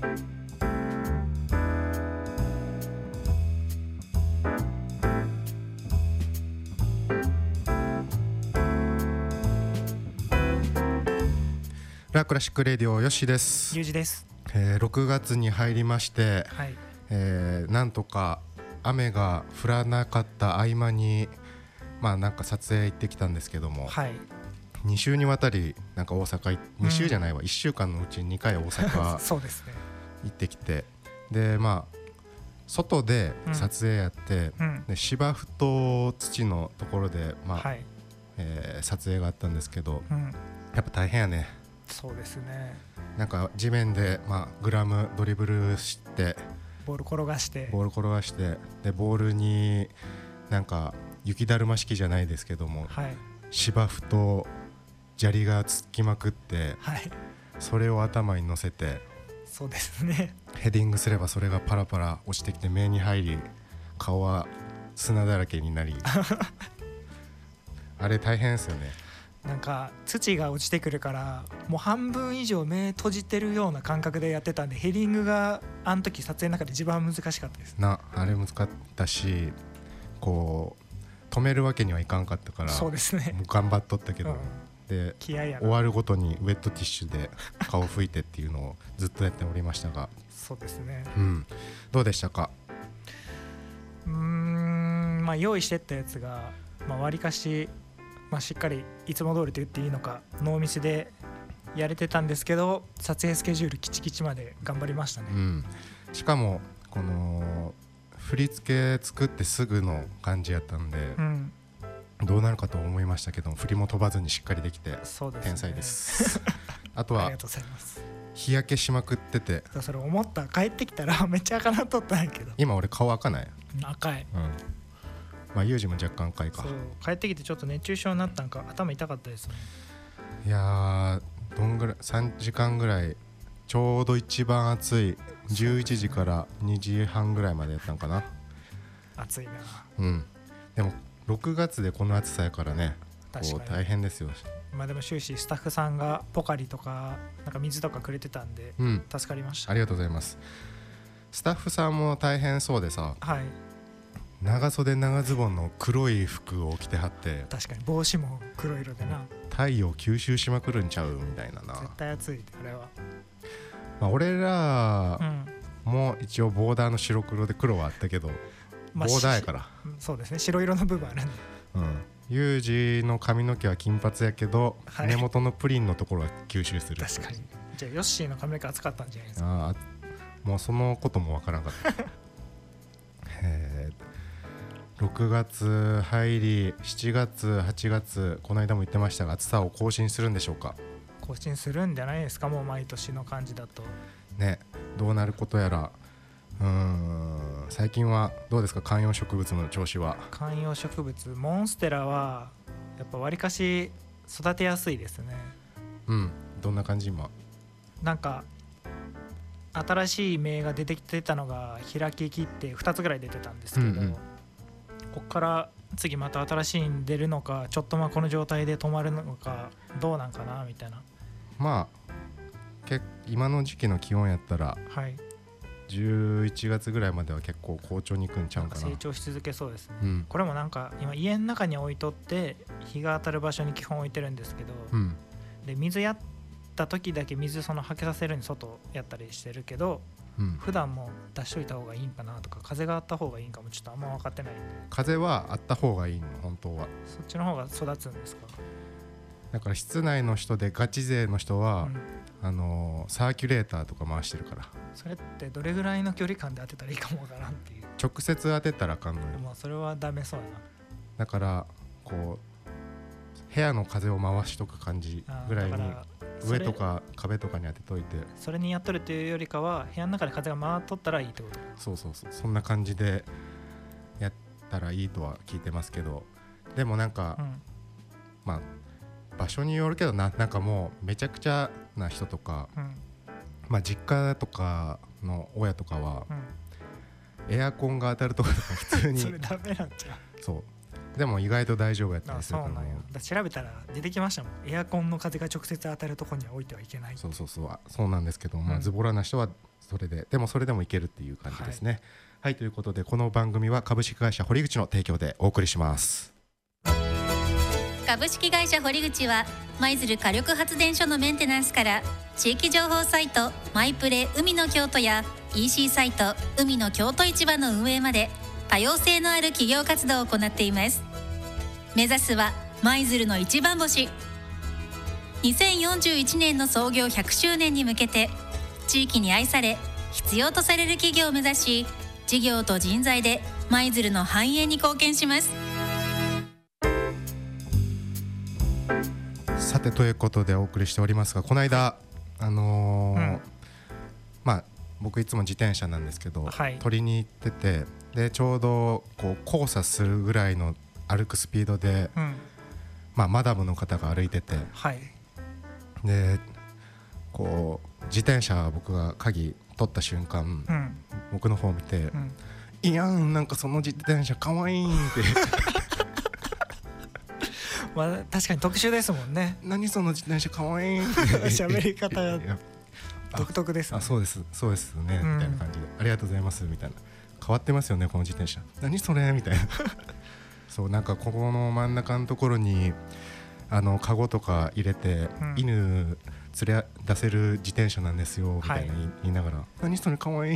ラクラシックレディオよしです。 ゆうじです。 6月に入りまして、 はい、 なんとか雨が降らなかった合間になんか撮影行ってきたんですけども、 はい、 2週にわたりなんか大阪2週じゃないわ、1週間のうち2回大阪そうですね、 行ってきて、で外で撮影やって、で芝生と土のところで、 はい、 撮影があったんですけど、やっぱ大変やね。 そうですね。 なんか地面で、グラムドリブルしてボール転がしてでボールになんか雪だるま式じゃないですけども、 はい、 芝生と砂利がつきまくって、 はい、 それを頭に乗せて、 そうですね、 ヘディングすればそれがパラパラ落ちてきて目に入り、顔は砂だらけになりあれ大変ですよね。 なんか土が落ちてくるからもう半分以上目閉じてるような感覚でやってたんで、ヘディングがあの時撮影の中で一番難しかったです。 あれ難かったし、こう止めるわけにはいかんかったから、 そうですね、 もう頑張っとったけど、で気合やな。 終わるごとにウェットティッシュで顔拭いてっていうのをずっとやっておりましたがそうですね、 どうでしたか？ 用意してったやつがわりかししっかりいつも通りと言っていいのかノーミスでやれてたんですけど、撮影スケジュールキチキチまで頑張りましたね。 しかもこの振り付け作ってすぐの感じやったんで、どうなるかと思いましたけど、振りも飛ばずにしっかりできて天才ですあとはありがとうございます。 日焼けしまくってて、 それ思った。帰ってきたらめっちゃ赤なっとったんやけど、 今俺顔赤ない？ 赤い。 ユージも若干赤いか。 そう、帰ってきてちょっと熱中症になったんか頭痛かったですね。 いやー、どんぐらい3時間ぐらいちょうど一番暑い11時から2時半ぐらいまでやったんかな。 暑いな。 でも6月でこの暑さやからね、こう大変ですよ。 でも終始スタッフさんがポカリとかなんか水とかくれてたんで、助かりました。 ありがとうございます。スタッフさんも大変そうでさ、長袖長ズボンの黒い服を着てはって、 確かに帽子も黒色でな、 太陽吸収しまくるんちゃうみたいなな。 絶対暑いであれは。 俺らも一応ボーダーの白黒で黒はあったけど、ボーダーやから、 そうですね、白色の部分あるんで、 ユージの髪の毛は金髪やけど、根元のプリンのところは吸収する。 確かに。じゃあヨッシーの髪の毛厚かったんじゃないですか。 もうそのこともわからんかった6月入り7月8月、この間も言ってましたが、暑さを更新するんでしょうか？ 更新するんじゃないですか、もう毎年の感じだとね。どうなることやら。最近はどうですか、観葉植物の調子は？観葉植物、モンステラはやっぱわりかし育てやすいですね。 どんな感じ今？ なんか新しい芽が出てきてたのが開ききって2つぐらい出てたんですけど、こっから次また新しいの出るのか、ちょっとこの状態で止まるのかどうなんかなみたいな。 今の時期の気温やったら、11月ぐらいまでは結構好調にいくんちゃうかな。 成長し続けそうですね。これもなんか今家の中に置いとって日が当たる場所に基本置いてるんですけど、で水やった時だけ水はけさせるに外やったりしてるけど、普段も出しといた方がいいんかなとか、風があった方がいいんかもちょっとあんま分かってないんで。 風はあった方がいいの？本当はそっちの方が育つんですか？ だから室内の人でガチ勢の人は、サーキュレーターとか回してるから。 それってどれぐらいの距離感で当てたらいいかもわからんっていう。 直接当てたらあかんのよ。 それはダメそうやな。 だからこう部屋の風を回しとく感じぐらいに、上とか壁とかに当てといて、 それにやっとるというよりかは部屋の中で風が回っとったらいいってこと？ そうそんな感じでやったらいいとは聞いてますけど、でもなんか、場所によるけどなんかもうめちゃくちゃな人とか、実家とかの親とかは、エアコンが当たるところとか普通にそれダメなんちゃう？ そうでも意外と大丈夫やったりするから。 そうなんや。だ調べたら出てきましたもん。エアコンの風が直接当たるところには置いてはいけない。 そうなんですけど、まあ、ズボラな人はそれで、でもそれでもいけるっていう感じですね。はい、ということでこの番組は株式会社堀口の提供でお送りします。 株式会社堀口は舞鶴火力発電所のメンテナンスから地域情報サイトマイプレ海の京都や EC サイト海の京都市場の運営まで多様性のある企業活動を行っています。目指すは舞鶴の一番星。2041年の創業100周年に向けて地域に愛され必要とされる企業を目指し、事業と人材で舞鶴の繁栄に貢献します。 さてということでお送りしておりますが、この間まあ僕いつも自転車なんですけど、取りに行ってて、でちょうどこう交差するぐらいの歩くスピードで、まあ、マダムの方が歩いてて、でこう自転車僕が鍵取った瞬間、僕の方を見て、いやんなんかその自転車かわいいってまあ、確かに特殊ですもんね。 何その自転車かわいい喋り方が独特ですね。 そうですね、みたいな感じで、ありがとうございますみたいな、変わってますよねこの自転車、何それみたいなそう、なんかここの真ん中のところにカゴとか入れて、犬連れ出せる自転車なんですよみたいな言いながら、何それかわいい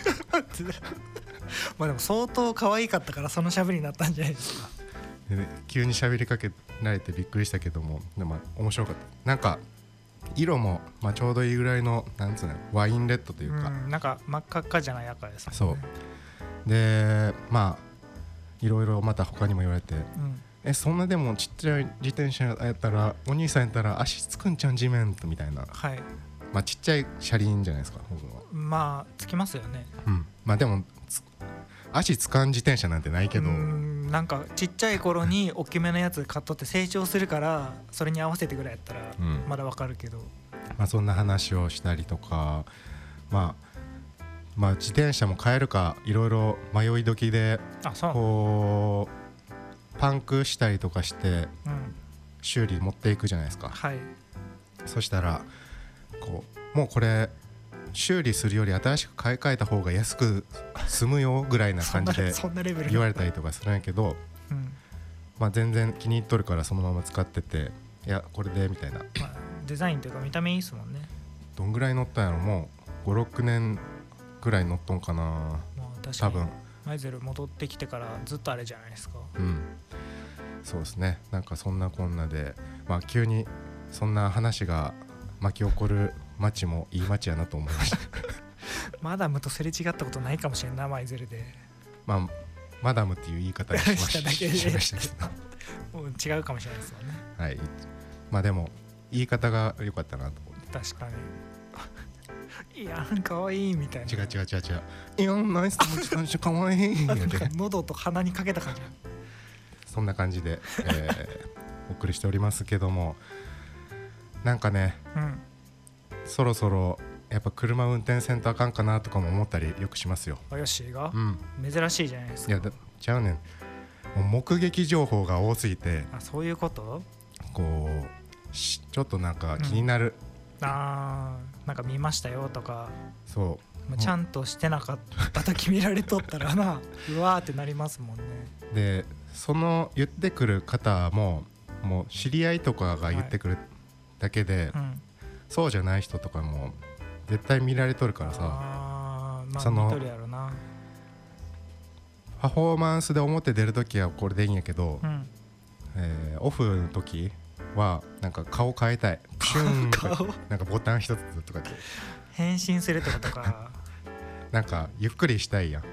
まあでも相当可愛かったからその喋りになったんじゃないですか。 で急に喋りかけられてびっくりしたけども、でも面白かった。なんか色も、まあ、ちょうどいいぐらいのなんつうのワインレッドというか、 なんか真っ赤っかじゃない赤ですもんね。 そうで、まあいろいろまた他にも言われて、そんなでもちっちゃい自転車やったらお兄さんやったら足つくんちゃん地面みたいな、まあちっちゃい車輪じゃないですか僕は。 まあつきますよね。 まあでも足つかん自転車なんてないけど、 なんかちっちゃい頃に大きめのやつ買っとって成長するからそれに合わせてぐらいやったらまだわかるけど、 まあそんな話をしたりとか、まあ自転車も買えるかいろいろ迷い時で、こうパンクしたりとかして修理持っていくじゃないですか。そしたらこうもうこれ修理するより新しく買い替えた方が安く済むよぐらいな感じで言われたりとかするんやけど、まあ全然気に入っとるからそのまま使ってて、いやこれでみたいな、 まあ、デザインというか見た目いいですもんね。 どんぐらい乗ったんやろ、もう 5,6 年ぐらい乗っとんかな、まあ、確かに多分舞鶴戻ってきてからずっとあれじゃないですか。 そうですね。なんかそんなこんなで、まあ急にそんな話が巻き起こる街もいい街やなと思いましたマダムとすれ違ったことないかもしれんな舞鶴で。 まあマダムっていう言い方にしましたけどもう違うかもしれないですもんね。 はい、まあでも言い方が良かったなと思って。 確かにいやかわいいみたいな。 違ういやナイスな自転車かわいい喉と鼻にかけた感じそんな感じで、お送りしておりますけども、なんかね、そろそろやっぱ車運転せんとあかんかなとかも思ったりよくしますよ。 よしが、珍しいじゃないですか。 いやちゃうねん、もう目撃情報が多すぎて。 そういうこと。 こうちょっとなんか気になる、 なんか見ましたよとか、 そうちゃんとしてなかった時見られとったらなうわーってなりますもんね。 でその言ってくる方ももう知り合いとかが言ってくるだけで、そうじゃない人とかも絶対見られとるからさ、 その見とるやろな。 パフォーマンスで表出るときはこれでいいんやけど、オフの時はなんか顔変えたい、プシューンとなんかボタン一つとかって変身するってことかなんかゆっくりしたいやん。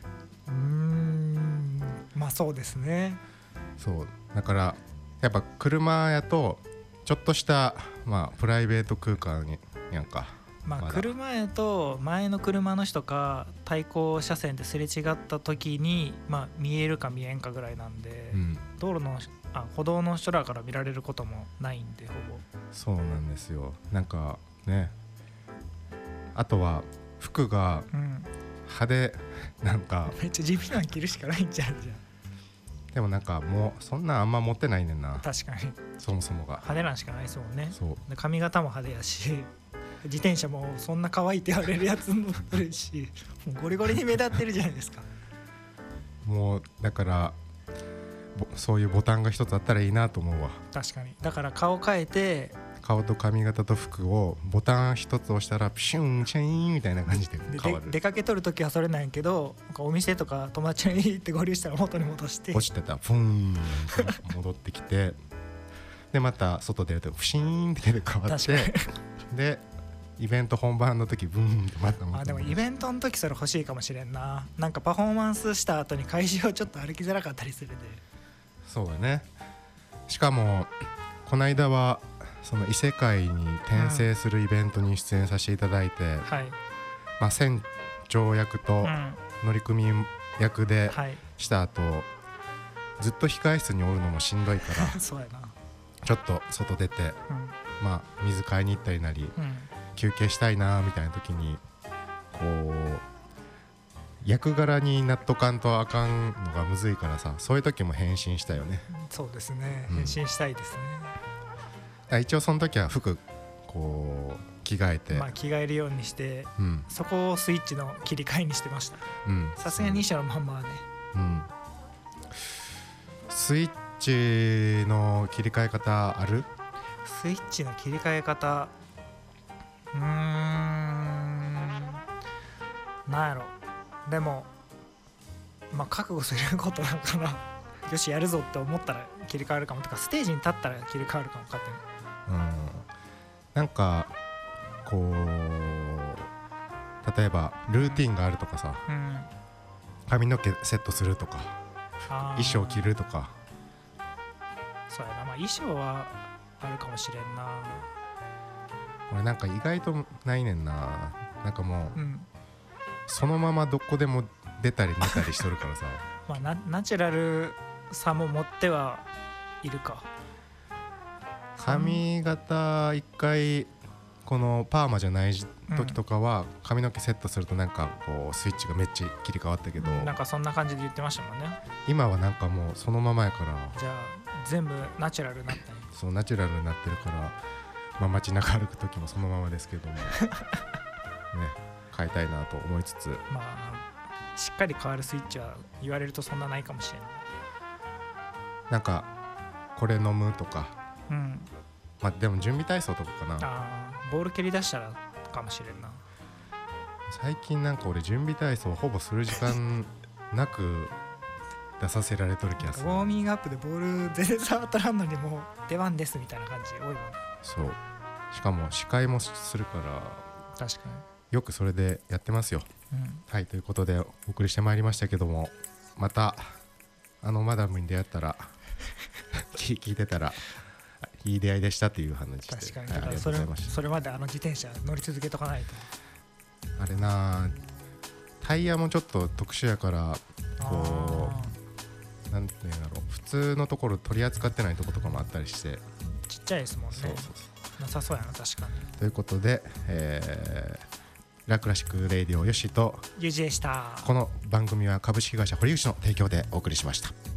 まあそうですね。 そうだからやっぱ車やとちょっとした、まあ、プライベート空間にやんか。 まあ車やと前の車の人か対向車線ですれ違った時に、まあ、見えるか見えんかぐらいなんで、道路の歩道の人らから見られることもないんでほぼ。 そうなんですよ。なんかね、あとは服が派手、なんかめっちゃ地味なん着るしかないんちゃうじゃん。 でもなんかもうそんなんあんま持ってないねんな。 確かにそもそもが派手なんしかないですもんね。 そうで髪型も派手やし自転車もそんな可愛いって言われるやつ乗ってるしもうゴリゴリに目立ってるじゃないですか。 もうだからそういうボタンが一つあったらいいなと思うわ。 確かに。だから顔変えて顔と髪型と服をボタン一つ押したらピシュンチェインみたいな感じで変わる。 出かけとるときはそれなんやけど、なんかお店とか友達に行って合流したら元に戻して落ちてたらフーンって戻ってきてでまた外出るとプシーンって変わってでイベント本番の時ブーンってまた戻って。 でもイベントの時それ欲しいかもしれんな。なんかパフォーマンスした後に会場ちょっと歩きづらかったりするで。 そうだね。しかもこの間はその異世界に転生するイベントに出演させていただいて、 はい、 まあ、船長役と乗組役でした後、ずっと控え室におるのもしんどいからそうやな。 ちょっと外出て、まあ、水買いに行ったりなり、休憩したいなみたいな時にこう役柄になっとかんとあかんのがむずいからさ、そういう時も変身したよね。 そうですね、変身したいですね。一応その時は服こう着替えて、 まあ、着替えるようにして、そこをスイッチの切り替えにしてました。さすがに衣装のまんまはね、 スイッチの切り替え方ある？ スイッチの切り替え方、なんやろ。でもまあ覚悟することなのかなよしやるぞって思ったら切り替わるかもとか、ステージに立ったら切り替わるかも。勝手になんかこう例えばルーティンがあるとかさ、髪の毛セットするとか衣装着るとか。 そうやな、まあ、衣装はあるかもしれんな。 俺なんか意外とないねんな。なんかもう、そのままどこでも出たり寝たりしとるからさまあナチュラルさも持ってはいるか。 髪型一回このパーマじゃない時とかは髪の毛セットするとなんかこうスイッチがめっちゃ切り替わったけど、 なんかそんな感じで言ってましたもんね。 今はなんかもうそのままやから。 じゃあ全部ナチュラルになったね。 そうナチュラルになってるから、まあ、街中歩く時もそのままですけどもね、変えたいなと思いつつ、 まあしっかり変わるスイッチは言われるとそんなないかもしれない。 なんかこれ飲むとか、まあでも準備体操とかかな。 ボール蹴り出したらかもしれんな。 最近なんか俺準備体操ほぼする時間なく出させられとる気がする。 ウォーミングアップでボール全然触ったらんのにもう出番ですみたいな感じ多いもん。 そう、しかも司会もするから確かによくそれでやってますよ。はい、ということでお送りしてまいりましたけども、またマダムに出会ったら聞いてたらいい出会いでしたっていう話で。 確かに、だからそれまで自転車乗り続けとかないと。 あれな、タイヤもちょっと特殊やからこうなんていうんだろう、普通のところ取り扱ってないところとかもあったりして、 ちっちゃいですもんね。そうなさそうやな、確かに。 ということで、ラクラシックレイディオよしとゆうじでした。 この番組は株式会社堀口の提供でお送りしました。